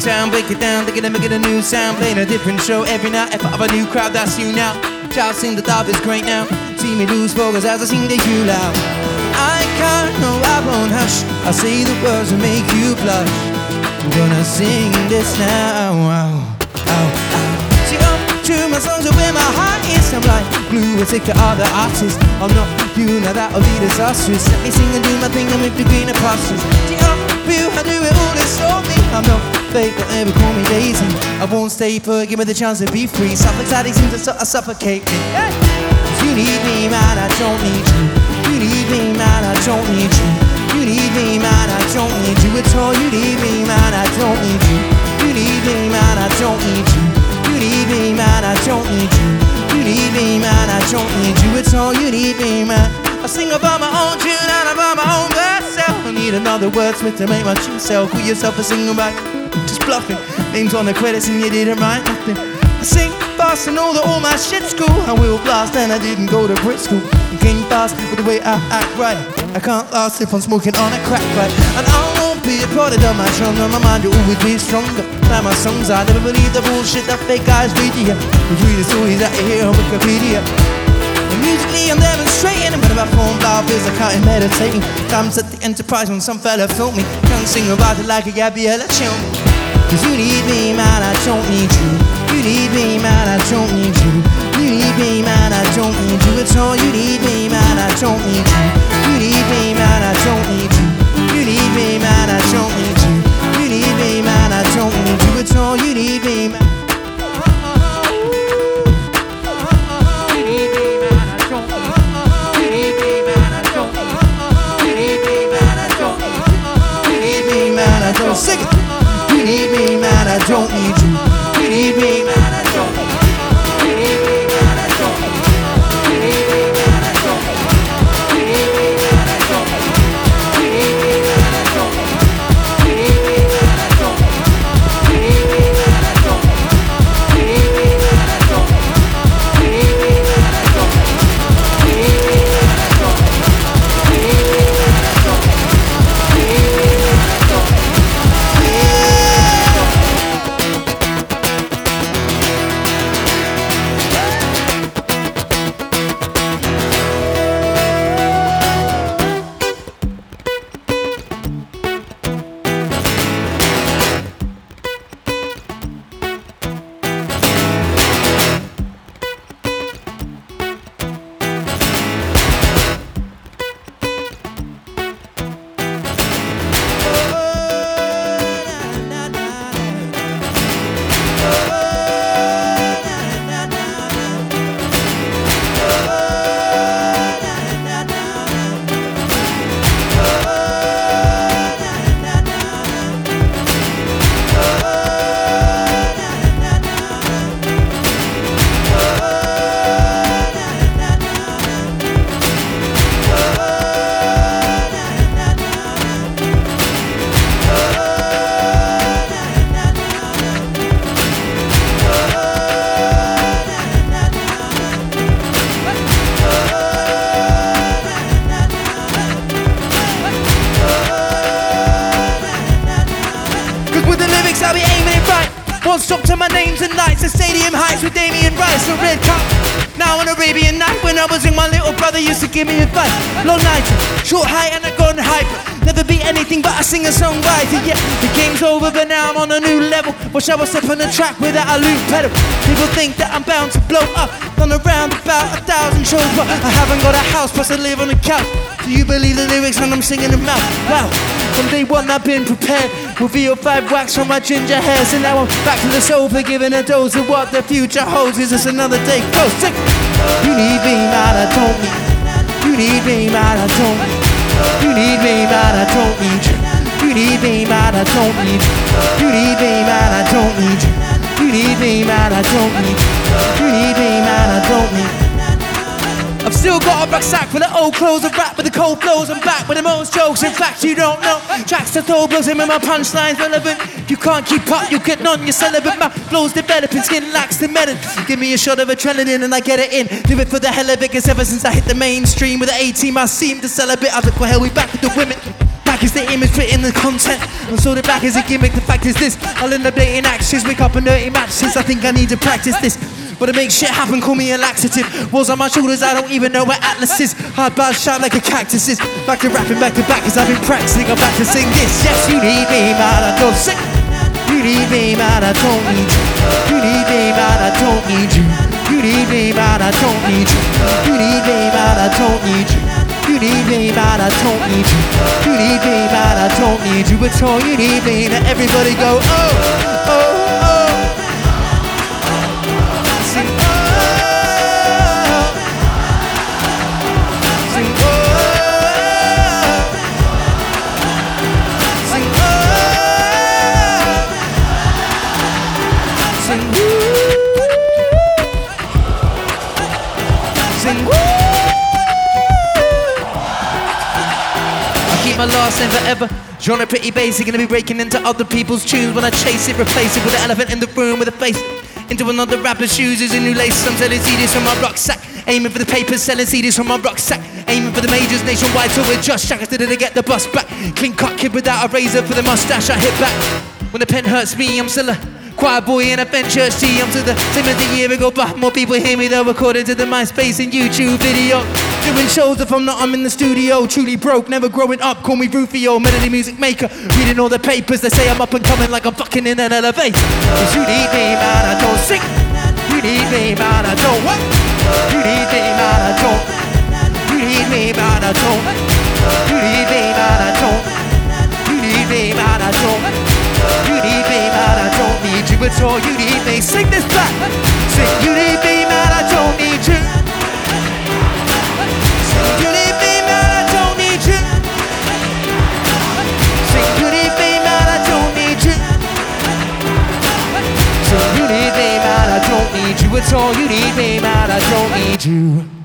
town, break it down, they're gonna make it a new sound. Playing a different show every night. If I have a new crowd, that's you now. Child sing the top is great now. See me lose focus as I sing to you loud. I can't, no, I won't hush. I'll say the words that make you blush. I'm gonna sing this now. Sing up to my songs of where my heart is. I'm like glue, I stick to other artists. I'm not you, now that'll be disastrous. Let me sing and do my thing and with the greener pastures. Sing up, you, I do it all, it's all me. I'm not fake, don't ever call me lazy. I won't stay put, give me the chance to be free. Some anxiety seems to suffocate me. You need me, man, I don't need you. You need me, man, I don't need you. You need me, man, I don't need you at all. You need me, man, I don't need you. You need me, man, I don't need you. You need me, man, I don't need you. You need me, man, I don't need you at all. You need me, man. I sing about my own tune and about my own verse. I need another wordsmith to make my tune sell. Call yourself a singer back, just bluffing. Names on the credits and you didn't write nothing. I sing fast and know that all my shit's cool. I will blast and I didn't go to Brit school. You came fast with the way I act right. I can't last if I'm smoking on a crack pipe. And I won't be a product of my tongue. On my mind will always be stronger. Like my songs, I never believe the bullshit that fake guys read to you. You read the stories that you hear on Wikipedia. And musically I'm demonstrating. And when I'm phone loud is I can't meditating. Times at the Enterprise when some fella filmed me. Can't sing about it like a Gabriella chill me. Cause you need me, man, I don't need you. You need me, man, I don't need you. You need me, man, I don't need you at all. You need me, man, I don't need you. You need me, man, I don't need you. You need me, man, I don't need you. You need me, man, I don't need you at all. You need me, man. You need me, man, I don't need you. You need me, man, I don't need you. You need me, man, I don't need you. You need me, man, I don't sing it. You need me, man, I don't need you. You need me, man, I don't need you. You need me, man, I don't need you. You need me, man, I don't need you. You need me, man, I don't need you. You need me, man, I don't need you. You need me, man, I don't need you. You need me, man, I don't need you. You need me, man, I don't need you. You need me, man, I don't need you. You need me, man, I don't need you. You need me, man, I don't need you. You need me, man, I don't need you. One stop to my names and nights, the Stadium Heights with Damien Rice, a red cup. Now on Arabian Night, when I was young, my little brother used to give me advice. Low night, short height and I gone hyper. Never be anything but a singer-songwriter. Yeah, the game's over, but now I'm on a new level. Watch how I step on the track without a loop pedal. People think that I'm bound to blow up. Done around about 1,000 shows, but I haven't got a house, plus I live on a couch. Do you believe the lyrics when I'm singing them out? Wow, from day one I've been prepared. With VO5 wax on my ginger hair. So now I'm back to the sofa, giving a dose of what the future holds. Is this another day? Go, sick. You need me, man, I don't need you. You need me, man, I don't need you. You need me, man, I don't need you. You need me, man, I don't need you. You need me, man, I don't need you. You need me, man, I don't need you. You need me, man, I don't need you. I've still got a rucksack full of old clothes. I rap with the cold flows. I'm back with the most jokes. In fact, you don't know. Tracks to throw blows in with my punchlines relevant. You can't keep up, you get none. You're celibate. My flow's developing, skin lacks the melon. Give me a shot of adrenaline and I get it in. Do it for the hell of it, cause ever since I hit the mainstream with the A-team, I seem to sell a bit. I was like, well, hell, we back with the women. back is the image, fit in the content. And so the back is a gimmick, the fact is this: I'll end up dating actions, wake up and dirty matches. I think I need to practice this, but to make shit happen, call me a laxative. Walls on my shoulders, I don't even know where Atlas is. Hard bars shout like a cactus is. Back to rapping, back to back, cause I've been practicing. I'm back to sing this. Yes, you need me, man, I don't sing. You need me, man, I don't need you. You need me, man, I don't need you. You need me, man, I don't need you. You need me, man, I don't need you. You need me, man, I don't need you. You need me, man, I don't need you at all. You need me, now everybody go, oh, oh, oh. Sing, oh. Sing, oh. Sing, oh. Sing, woo. Sing, woo. Keep my last name forever. Genre pretty basic, gonna be breaking into other people's tunes. When I chase it, replace it with an elephant in the room with a face into another rapper's shoes. Is a new lace. I'm selling CDs from my rucksack, aiming for the papers, selling CDs from my rucksack, aiming for the majors nationwide. So we're just shackers, didn't get the bus back. Clean cut kid without a razor for the mustache. I hit back when the pen hurts me. I'm still a choir boy in a bench church tea. I'm to the same as a year ago, but more people hear me though, according to the MySpace and YouTube video. Doing shows if I'm in the studio. Truly broke, never growing up, call me Rufio. Melody music maker, reading all the papers. They say I'm up and coming like I'm fucking in an elevator. Cause you need me, man, I don't sing. You need me, man, I don't what? You need me, man, I don't. You need me, man, I don't. You need me, man, I don't. You need me, man, I don't. You need me, man, I don't need you at all. You need me, sing this back. Sing, you need me, man, I don't need you. Sing, you need me, man, I don't need you. Sing, you need me, man, I don't need you. Sing, you need me, man, I don't need you at all. You need me, man, I don't need you.